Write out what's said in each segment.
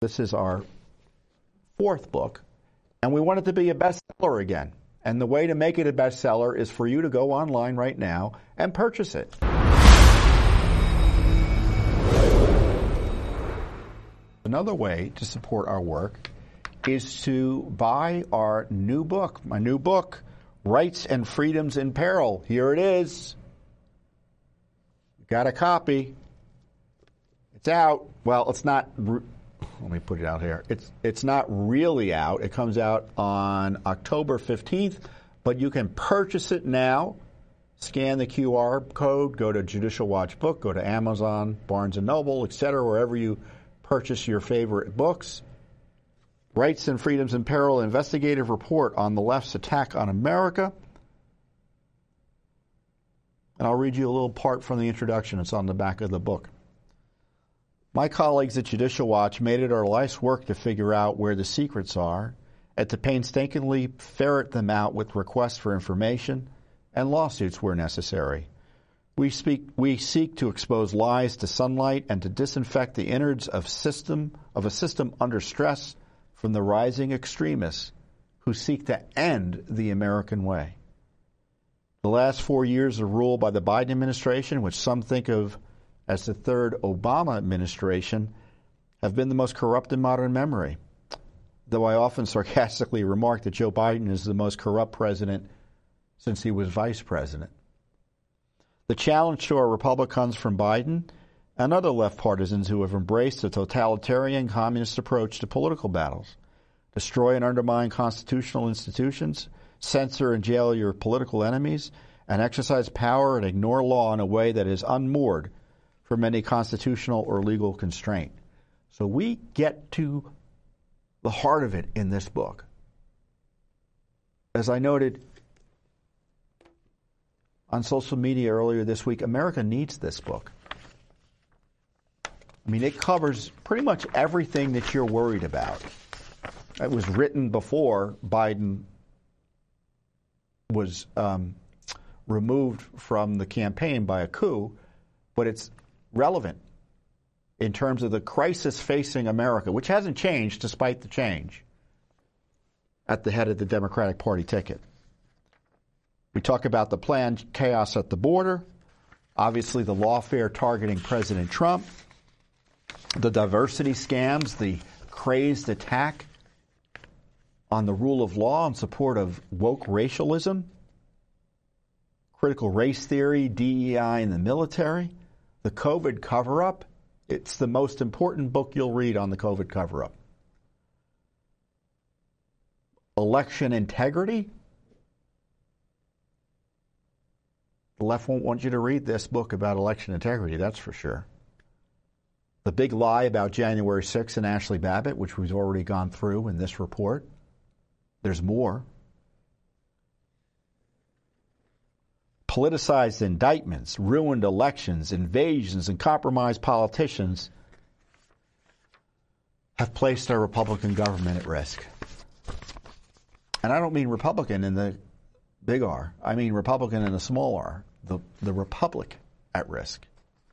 This is our fourth book, and we want it to be a bestseller again. And the way to make it a bestseller is for you to go online right now and purchase it. Another way to support our work is to buy our new book, my new book, Rights and Freedoms in Peril. Here it is. Got a copy. It's out. Well, it's not. Let me put it out here. It's not really out. It comes out on October 15th, but you can purchase it now. Scan the QR code, go to Judicial Watch Book, go to Amazon, Barnes & Noble, etc., wherever you purchase your favorite books. Rights and Freedoms in Peril, Investigative Report on the Left's Attack on America. And I'll read you a little part from the introduction. It's on the back of the book. My colleagues at Judicial Watch made it our life's work to figure out where the secrets are and to painstakingly ferret them out with requests for information and lawsuits where necessary. We seek to expose lies to sunlight and to disinfect the innards of a system under stress from the rising extremists who seek to end the American way. The last 4 years of rule by the Biden administration, which some think of as the third Obama administration, have been the most corrupt in modern memory, though I often sarcastically remark that Joe Biden is the most corrupt president since he was vice president. The challenge to our republic comes from Biden and other left partisans who have embraced a totalitarian communist approach to political battles, destroy and undermine constitutional institutions, censor and jail your political enemies, and exercise power and ignore law in a way that is unmoored from any constitutional or legal constraint. So we get to the heart of it in this book. As I noted on social media earlier this week, America needs this book. I mean, it covers pretty much everything that you're worried about. It was written before Biden was removed from the campaign by a coup, but it's relevant in terms of the crisis facing America, which hasn't changed despite the change at the head of the Democratic Party ticket. We talk about the planned chaos at the border, obviously the lawfare targeting President Trump, the diversity scams, the crazed attack on the rule of law in support of woke racialism, critical race theory, DEI in the military, the COVID cover-up. It's the most important book you'll read on the COVID cover-up. Election integrity. The left won't want you to read this book about election integrity, that's for sure. The big lie about January 6th and Ashley Babbitt, which we've already gone through in this report. There's more. Politicized indictments, ruined elections, invasions, and compromised politicians have placed our Republican government at risk. And I don't mean Republican in the big R. I mean Republican in the small r, the Republic at risk.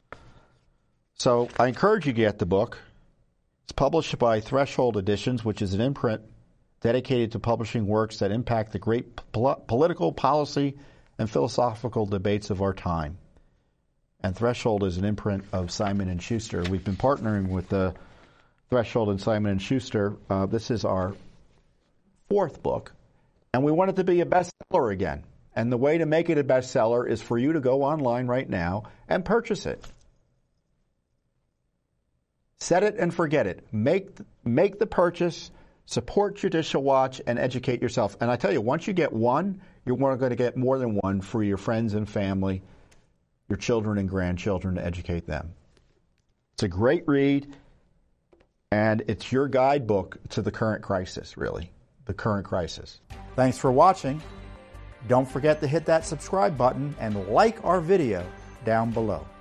So I encourage you to get the book. It's published by Threshold Editions, which is an imprint dedicated to publishing works that impact the great political, policy, and philosophical debates of our time. And Threshold is an imprint of Simon & Schuster. We've been partnering with Threshold and Simon & Schuster. This is our fourth book, and we want it to be a bestseller again. And the way to make it a bestseller is for you to go online right now and purchase it. Set it and forget it. Make the purchase, support Judicial Watch, and educate yourself. And I tell you, once you get one, you're going to get more than one for your friends and family, your children and grandchildren, to educate them. It's a great read, and it's your guidebook to the current crisis, really, the current crisis. Thanks for watching. Don't forget to hit that subscribe button and like our video down below.